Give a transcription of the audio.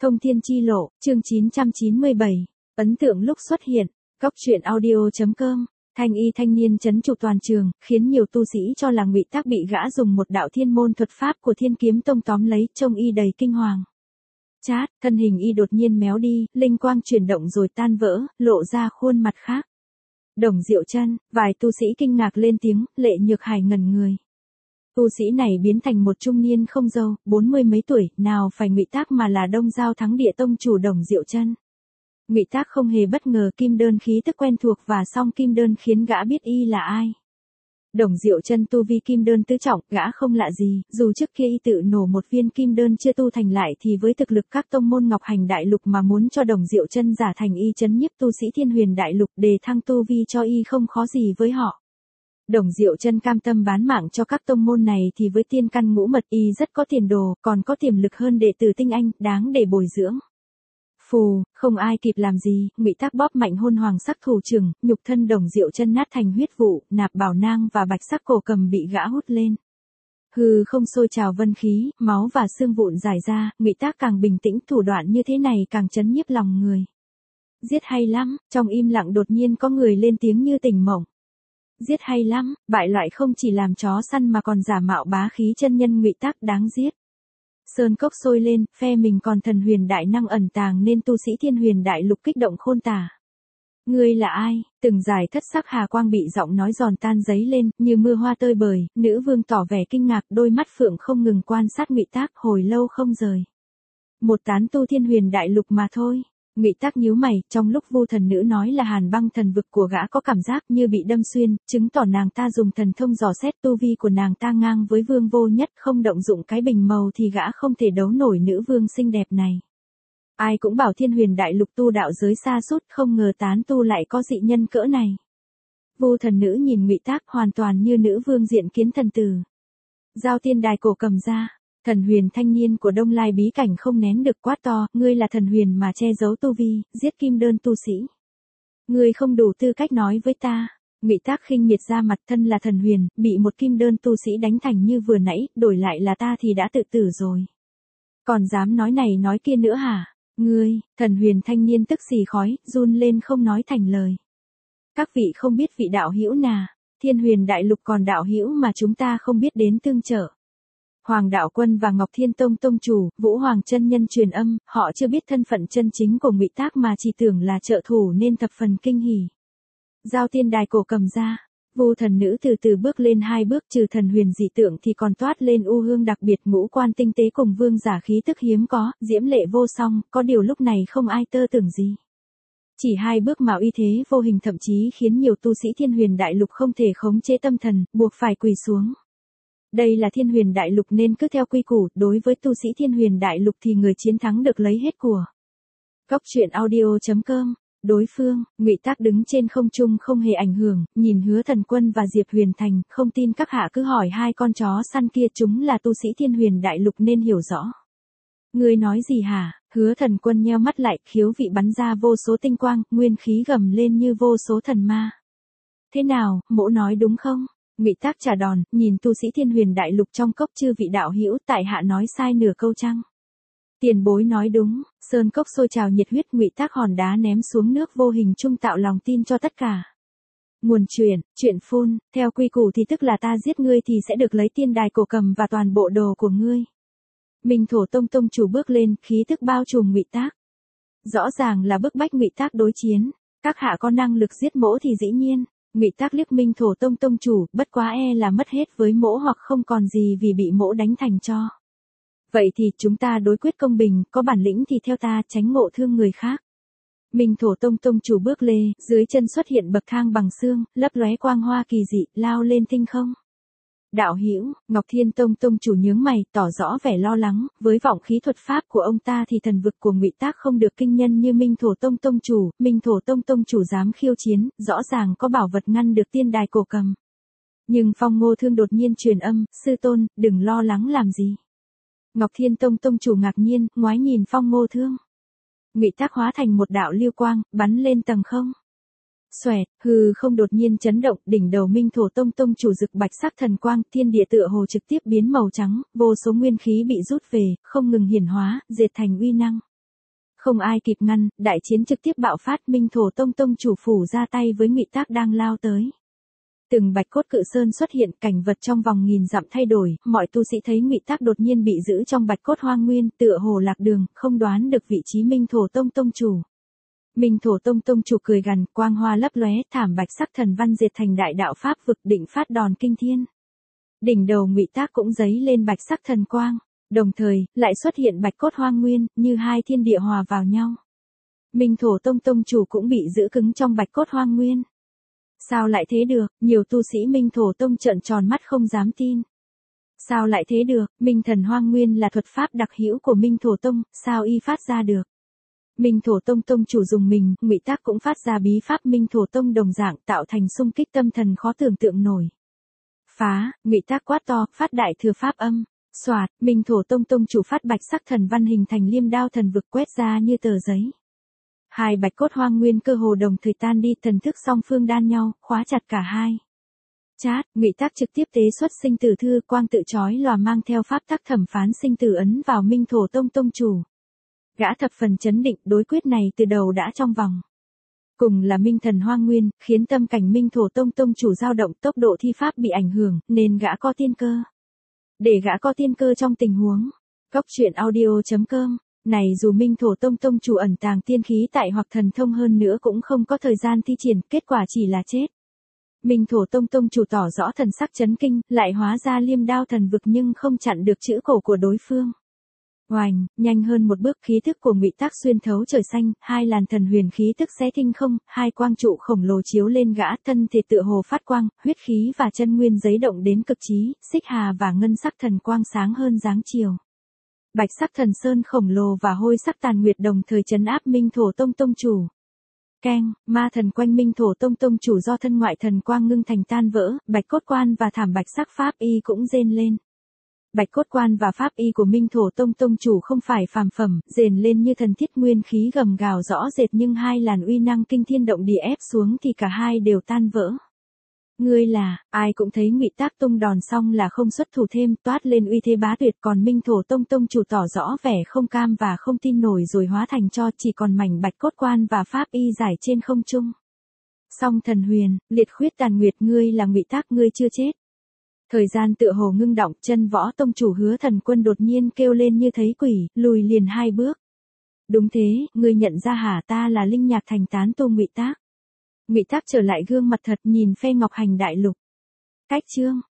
Thông thiên chi lộ, chương 997. Ấn tượng lúc xuất hiện. Góc truyện audio.com. Thanh y thanh niên trấn trụ toàn trường, khiến nhiều tu sĩ cho là Ngụy Tác bị gã dùng một đạo thiên môn thuật pháp của Thiên Kiếm Tông tóm lấy, trông y đầy kinh hoàng. Chát, thân hình y đột nhiên méo đi, linh quang chuyển động rồi tan vỡ, lộ ra khuôn mặt khác. Đồng Diệu Chân, vài tu sĩ kinh ngạc lên tiếng, Lệ Nhược Hải ngẩn người. Tu sĩ này biến thành một trung niên không dâu, 40 mấy tuổi, nào phải Ngụy Tác mà là Đông Giao Thắng Địa Tông chủ Đồng Diệu Chân. Ngụy Tác không hề bất ngờ, kim đơn khí tức quen thuộc và song kim đơn khiến gã biết y là ai. Đồng Diệu Chân tu vi kim đơn tứ trọng, gã không lạ gì, dù trước kia y tự nổ một viên kim đơn chưa tu thành lại thì với thực lực các tông môn Ngọc Hành Đại Lục mà muốn cho Đồng Diệu Chân giả thành y trấn nhiếp tu sĩ Thiên Huyền Đại Lục đề thăng tu vi cho y không khó gì với họ. Đồng Diệu Chân cam tâm bán mạng cho các tông môn này thì với tiên căn ngũ mật y rất có tiền đồ, còn có tiềm lực hơn đệ tử tinh anh, đáng để bồi dưỡng. Phù, không ai kịp làm gì, Ngụy Tác bóp mạnh hôn hoàng sắc thủ trưởng, nhục thân Đồng Diệu Chân nát thành huyết vụ, Nạp Bảo Nang và bạch sắc cổ cầm bị gã hút lên. Hư không sôi trào vân khí, máu và xương vụn rải ra, Ngụy Tác càng bình tĩnh, thủ đoạn như thế này càng trấn nhiếp lòng người. Giết hay lắm, trong im lặng đột nhiên có người lên tiếng như tỉnh mộng. Giết hay lắm, bại loại không chỉ làm chó săn mà còn giả mạo bá khí chân nhân, Ngụy Tác đáng giết. Sơn cốc sôi lên, phe mình còn thần huyền đại năng ẩn tàng nên tu sĩ Thiên Huyền Đại Lục kích động khôn tả. Ngươi là ai? Từng giải thất sắc hà quang bị giọng nói giòn tan giấy lên, như mưa hoa tơi bời, nữ vương tỏ vẻ kinh ngạc, đôi mắt phượng không ngừng quan sát Ngụy Tác, hồi lâu không rời. Một tán tu Thiên Huyền Đại Lục mà thôi. Ngụy Tác nhíu mày, trong lúc Vu thần nữ nói là Hàn Băng thần vực của gã có cảm giác như bị đâm xuyên, chứng tỏ nàng ta dùng thần thông dò xét tu vi của nàng ta ngang với Vương Vô Nhất, không động dụng cái bình màu thì gã không thể đấu nổi nữ vương xinh đẹp này. Ai cũng bảo Thiên Huyền Đại Lục tu đạo giới xa sút, không ngờ tán tu lại có dị nhân cỡ này. Vu thần nữ nhìn Ngụy Tác hoàn toàn như nữ vương diện kiến thần tử. Giao tiên đài cổ cầm ra. Thần huyền thanh niên của Đông Lai bí cảnh không nén được quát to, ngươi là thần huyền mà che giấu tu vi, giết kim đơn tu sĩ. Ngươi không đủ tư cách nói với ta. Ngụy Tác khinh miệt ra mặt, thân là thần huyền, bị một kim đơn tu sĩ đánh thành như vừa nãy, đổi lại là ta thì đã tự tử rồi. Còn dám nói này nói kia nữa hả? Ngươi, thần huyền thanh niên tức xì khói, run lên không nói thành lời. Các vị không biết vị đạo hữu nà, Thiên Huyền Đại Lục còn đạo hữu mà chúng ta không biết đến tương trợ. Hoàng Đạo Quân và Ngọc Thiên Tông tông chủ, Vũ Hoàng chân nhân truyền âm, họ chưa biết thân phận chân chính của Ngụy Tác mà chỉ tưởng là trợ thủ nên thập phần kinh hỉ. Giao tiên đài cổ cầm ra, Vu thần nữ từ từ bước lên hai bước, trừ thần huyền dị tượng thì còn toát lên u hương đặc biệt, ngũ quan tinh tế cùng vương giả khí tức hiếm có, diễm lệ vô song, có điều lúc này không ai tơ tưởng gì. Chỉ hai bước mà uy thế vô hình thậm chí khiến nhiều tu sĩ Thiên Huyền Đại Lục không thể khống chế tâm thần, buộc phải quỳ xuống. Đây là Thiên Huyền Đại Lục nên cứ theo quy củ, đối với tu sĩ Thiên Huyền Đại Lục thì người chiến thắng được lấy hết của. Góc truyện audio.com. Đối phương, Ngụy Tác đứng trên không trung không hề ảnh hưởng, nhìn Hứa Thần Quân và Diệp Huyền Thành, không tin các hạ cứ hỏi hai con chó săn kia, chúng là tu sĩ Thiên Huyền Đại Lục nên hiểu rõ. Ngươi nói gì hả? Hứa Thần Quân nheo mắt lại, khiếu vị bắn ra vô số tinh quang, nguyên khí gầm lên như vô số thần ma. Thế nào, mỗ nói đúng không? Ngụy Tác trả đòn, nhìn tu sĩ Thiên Huyền Đại Lục trong cốc, chư vị đạo hữu, tại hạ nói sai nửa câu chăng? Tiền bối nói đúng. Sơn cốc sôi trào nhiệt huyết, Ngụy Tác hòn đá ném xuống nước vô hình trung tạo lòng tin cho tất cả. Nguồn chuyện phun, theo quy củ thì tức là ta giết ngươi thì sẽ được lấy tiên đài cổ cầm và toàn bộ đồ của ngươi. Minh Thổ Tông tông chủ bước lên, khí tức bao trùm Ngụy Tác. Rõ ràng là bức bách Ngụy Tác đối chiến. Các hạ có năng lực giết mỗ thì dĩ nhiên. Ngụy Tác liếc Minh Thổ Tông tông chủ, bất quá e là mất hết với mỗ hoặc không còn gì vì bị mỗ đánh thành tro. Vậy thì chúng ta đối quyết công bình, có bản lĩnh thì theo ta, tránh ngộ thương người khác. Minh Thổ Tông tông chủ bước lê, dưới chân xuất hiện bậc thang bằng xương, lấp lóe quang hoa kỳ dị, lao lên tinh không. Đạo hữu, Ngọc Thiên Tông tông chủ nhướng mày, tỏ rõ vẻ lo lắng, với vọng khí thuật pháp của ông ta thì thần vực của Ngụy Tác không được kinh nhân như Minh Thổ Tông tông chủ, Minh Thổ Tông tông chủ dám khiêu chiến, rõ ràng có bảo vật ngăn được tiên đài cổ cầm. Nhưng Phong Ngô Thương đột nhiên truyền âm, sư tôn, đừng lo lắng làm gì. Ngọc Thiên Tông tông chủ ngạc nhiên, ngoái nhìn Phong Ngô Thương. Ngụy Tác hóa thành một đạo lưu quang, bắn lên tầng không. Xoẹt, hư không đột nhiên chấn động, đỉnh đầu Minh Thổ Tông tông chủ rực bạch sắc thần quang, thiên địa tựa hồ trực tiếp biến màu trắng, vô số nguyên khí bị rút về, không ngừng hiển hóa, dệt thành uy năng. Không ai kịp ngăn, đại chiến trực tiếp bạo phát, Minh Thổ Tông tông chủ phủ ra tay với Ngụy Tác đang lao tới. Từng bạch cốt cự sơn xuất hiện, cảnh vật trong vòng nghìn dặm thay đổi, mọi tu sĩ thấy Ngụy Tác đột nhiên bị giữ trong bạch cốt hoang nguyên, tựa hồ lạc đường, không đoán được vị trí Minh Thổ Tông tông chủ. Minh Thổ Tông tông chủ cười gằn, quang hoa lấp lóe, thảm bạch sắc thần văn diệt thành đại đạo pháp vực, định phát đòn kinh thiên. Đỉnh đầu Ngụy Tác cũng giấy lên bạch sắc thần quang, đồng thời lại xuất hiện bạch cốt hoang nguyên, như hai thiên địa hòa vào nhau. Minh Thổ Tông tông chủ cũng bị giữ cứng trong bạch cốt hoang nguyên. Sao lại thế được? Nhiều tu sĩ Minh Thổ Tông trợn tròn mắt không dám tin. Sao lại thế được? Minh Thần Hoang Nguyên là thuật pháp đặc hữu của Minh Thổ Tông, sao y phát ra được? Minh Thổ Tông tông chủ dùng mình, Ngụy Tác cũng phát ra bí pháp Minh Thổ Tông đồng dạng, tạo thành xung kích tâm thần khó tưởng tượng nổi. Phá, Ngụy Tác quát to, phát đại thừa pháp âm. Soạt, Minh Thổ Tông tông chủ phát bạch sắc thần văn hình thành liêm đao thần vực quét ra như tờ giấy. Hai bạch cốt hoang nguyên cơ hồ đồng thời tan đi, thần thức song phương đan nhau, khóa chặt cả hai. Chát, Ngụy Tác trực tiếp tế xuất sinh tử thư, quang tự chói lòa mang theo pháp tắc thẩm phán sinh tử ấn vào Minh Thổ Tông tông chủ. Gã thập phần chấn định, đối quyết này từ đầu đã trong vòng. Cùng là Minh Thần Hoang Nguyên, khiến tâm cảnh Minh Thổ Tông tông chủ dao động, tốc độ thi pháp bị ảnh hưởng, nên gã có tiên cơ. Để gã có tiên cơ trong tình huống. Goctruyện.audio.com. Này dù Minh Thổ Tông tông chủ ẩn tàng tiên khí tại hoặc thần thông hơn nữa cũng không có thời gian thi triển, kết quả chỉ là chết. Minh Thổ Tông tông chủ tỏ rõ thần sắc chấn kinh, lại hóa ra liêm đao thần vực nhưng không chặn được chữ cổ của đối phương. Oành, nhanh hơn một bước, khí thức của Ngụy Tác xuyên thấu trời xanh, hai làn thần huyền khí tức xé thinh không, hai quang trụ khổng lồ chiếu lên gã, thân thể tựa hồ phát quang, huyết khí và chân nguyên giấy động đến cực trí, xích hà và ngân sắc thần quang sáng hơn dáng chiều. Bạch sắc thần sơn khổng lồ và hôi sắc tàn nguyệt đồng thời trấn áp Minh Thổ Tông tông chủ. Keng, ma thần quanh Minh Thổ Tông tông chủ do thân ngoại thần quang ngưng thành tan vỡ, bạch cốt quan và thảm bạch sắc pháp y cũng rên lên. Bạch cốt quan và pháp y của Minh Thổ Tông tông chủ không phải phàm phẩm, rền lên như thần thiết, nguyên khí gầm gào rõ rệt, nhưng hai làn uy năng kinh thiên động địa ép xuống thì cả hai đều tan vỡ. Ngươi là, ai cũng thấy Ngụy Tác tung đòn xong là không xuất thủ thêm, toát lên uy thế bá tuyệt, còn Minh Thổ Tông tông chủ tỏ rõ vẻ không cam và không tin nổi rồi hóa thành cho, chỉ còn mảnh bạch cốt quan và pháp y giải trên không trung. Song thần huyền, liệt khuyết tàn nguyệt, ngươi là Ngụy Tác, ngươi chưa chết. Thời gian tựa hồ ngưng động, chân võ tông chủ Hứa Thần Quân đột nhiên kêu lên như thấy quỷ, lùi liền hai bước. Đúng thế, ngươi nhận ra hả, ta là Linh Nhạc Thành tán tu Ngụy Tác. Ngụy Tác trở lại gương mặt thật, nhìn phe Ngọc Hành Đại Lục. Cách chương